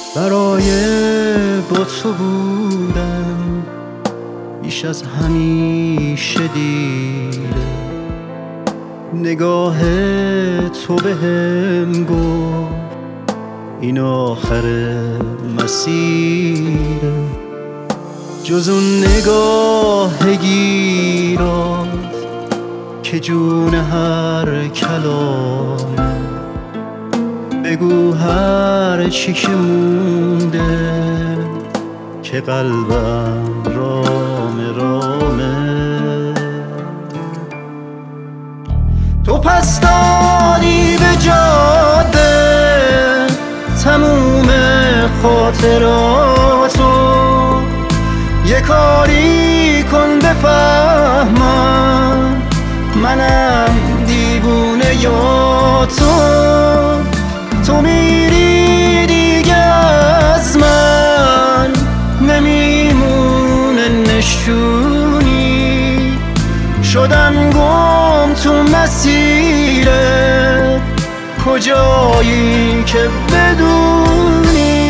برای با تو بودم بیش از همیشه دیره، نگاه تو بهم گفت این آخر مسیره. جز اون نگاه گیرات که جون هر کلامه، بگو هر چی که مونده که قلبم رامه رامه. تو پس دادی به جاده تموم خاطراتو، یه کاری کن بفهمم منم دیوونه یا تو میری دیگه از من نمیمونه نشونی، شدم گم تو مسیره، کجایی که بدونی.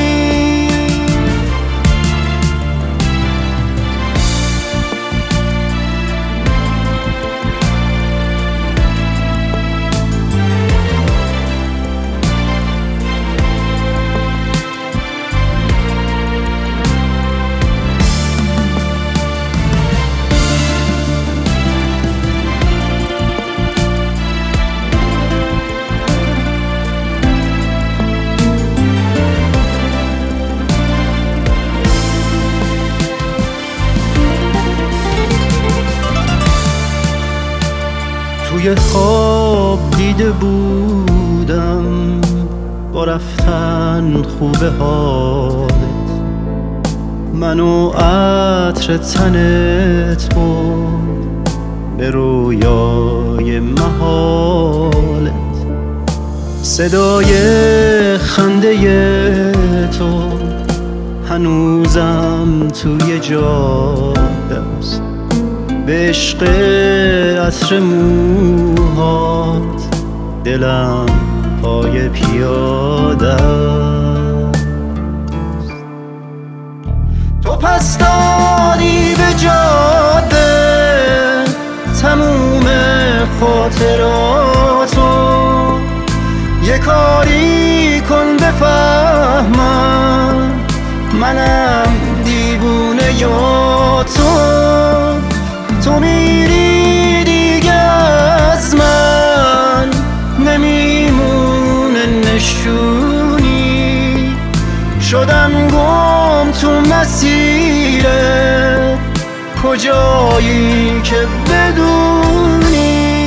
توی خواب دیده بودم با رفتن خوبه حالت، منو عطر تنت برد به رویای محالت، صدای خنده تو هنوزم توی جاده است، به عشق عطر موهات دلم پای پیاده است. تو پس دادی به جاده تموم خاطراتو، یه کاری کن بفهمم منم دیوونه یا تو میری دیگه از من نمیمونه نشونی، شدم گم تو مسیره، کجایی که بدونی.